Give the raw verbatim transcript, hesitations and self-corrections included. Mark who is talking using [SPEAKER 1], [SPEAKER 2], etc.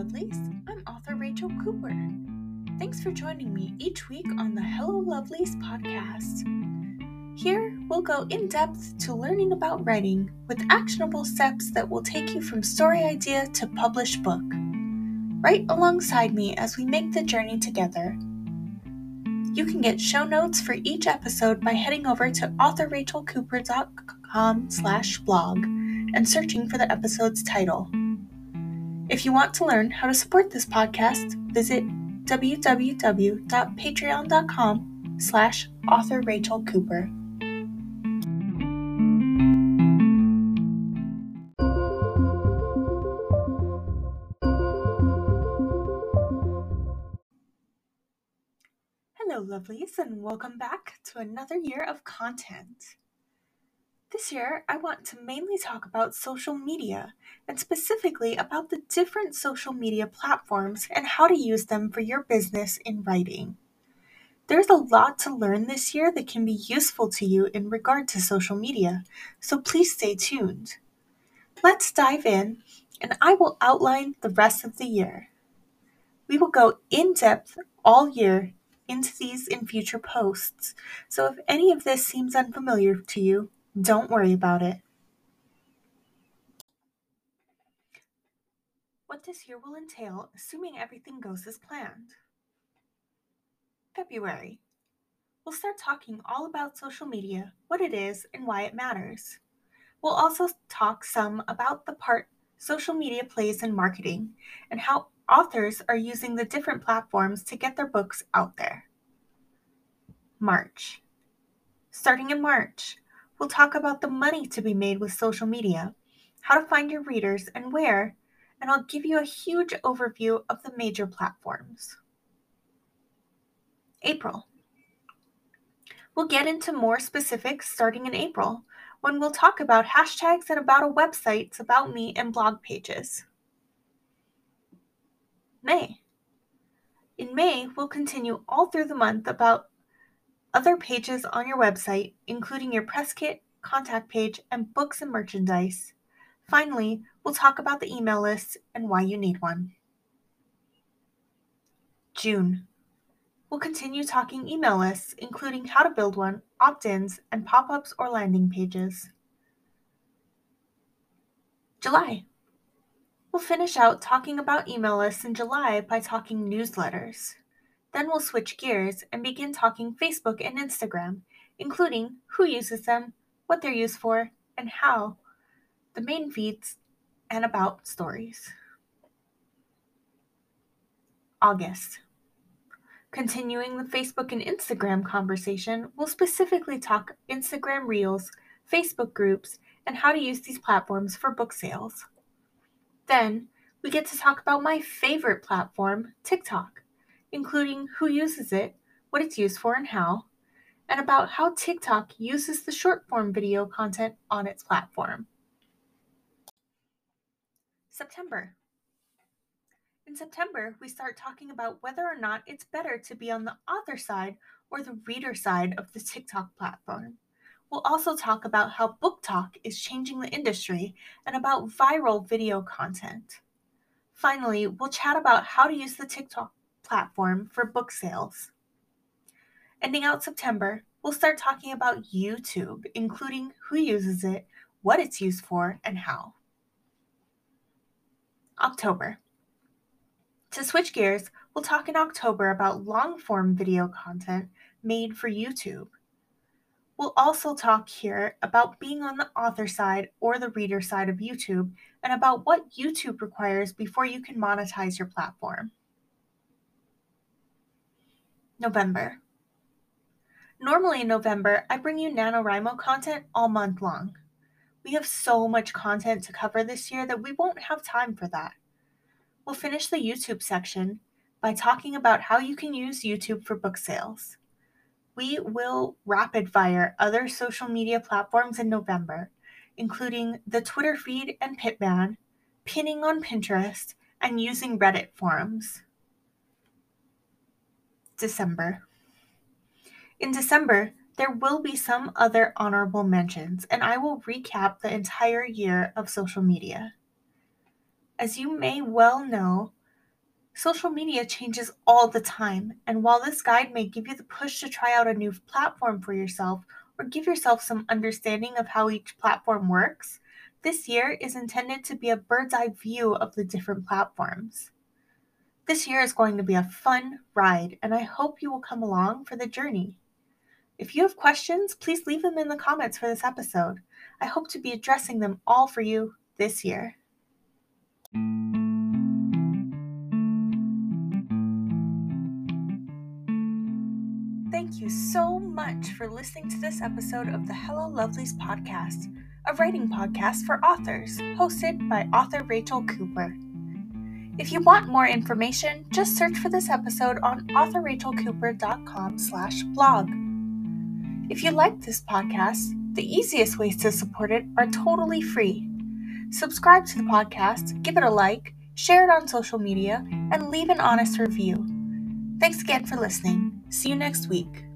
[SPEAKER 1] Lovelies, I'm author Rachel Cooper. Thanks for joining me each week on the Hello Lovelies podcast. Here, we'll go in depth to learning about writing with actionable steps that will take you from story idea to published book. Write alongside me as we make the journey together. You can get show notes for each episode by heading over to author rachel cooper dot com slash blog and searching for the episode's title. If you want to learn how to support this podcast, visit w w w dot patreon dot com slash author rachel cooper. Hello, lovelies, and welcome back to another year of content. This year, I want to mainly talk about social media, and specifically about the different social media platforms and how to use them for your business in writing. There's a lot to learn this year that can be useful to you in regard to social media, so please stay tuned. Let's dive in, and I will outline the rest of the year. We will go in depth all year into these in future posts, so if any of this seems unfamiliar to you, don't worry about it. What this year will entail, assuming everything goes as planned. February. We'll start talking all about social media, what it is, and why it matters. We'll also talk some about the part social media plays in marketing and how authors are using the different platforms to get their books out there. March. Starting in March, we'll talk about the money to be made with social media, how to find your readers and where, and I'll give you a huge overview of the major platforms. April. We'll get into more specifics starting in April, when we'll talk about hashtags and about a website's about me and blog pages. May. In May, we'll continue all through the month about other pages on your website, including your press kit, contact page, and books and merchandise. Finally, we'll talk about the email list and why you need one. June. We'll continue talking email lists, including how to build one, opt-ins, and pop-ups or landing pages. July. We'll finish out talking about email lists in July by talking newsletters. Then we'll switch gears and begin talking Facebook and Instagram, including who uses them, what they're used for, and how, the main feeds, and about stories. August. Continuing the Facebook and Instagram conversation, we'll specifically talk Instagram Reels, Facebook groups, and how to use these platforms for book sales. Then, we get to talk about my favorite platform, TikTok, including who uses it, what it's used for and how, and about how TikTok uses the short-form video content on its platform. September. In September, we start talking about whether or not it's better to be on the author side or the reader side of the TikTok platform. We'll also talk about how BookTok is changing the industry and about viral video content. Finally, we'll chat about how to use the TikTok platform for book sales. Ending out September, we'll start talking about YouTube, including who uses it, what it's used for, and how. October. To switch gears, we'll talk in October about long-form video content made for YouTube. We'll also talk here about being on the author side or the reader side of YouTube and about what YouTube requires before you can monetize your platform. November. Normally in November, I bring you NaNoWriMo content all month long. We have so much content to cover this year that we won't have time for that. We'll finish the YouTube section by talking about how you can use YouTube for book sales. We will rapid fire other social media platforms in November, including the Twitter feed and Pitman, pinning on Pinterest, and using Reddit forums. December. In December, there will be some other honorable mentions, and I will recap the entire year of social media. As you may well know, Social media changes all the time, and while this guide may give you the push to try out a new platform for yourself or give yourself some understanding of how each platform works, this year is intended to be a bird's eye view of the different platforms. This year is going to be a fun ride, and I hope you will come along for the journey. If you have questions, please leave them in the comments for this episode. I hope to be addressing them all for you this year. Thank you so much for listening to this episode of the Hello Lovelies podcast, a writing podcast for authors, hosted by author Rachel Cooper. If you want more information, just search for this episode on author rachel cooper dot com slash blog. If you like this podcast, the easiest ways to support it are totally free. Subscribe to the podcast, give it a like, share it on social media, and leave an honest review. Thanks again for listening. See you next week.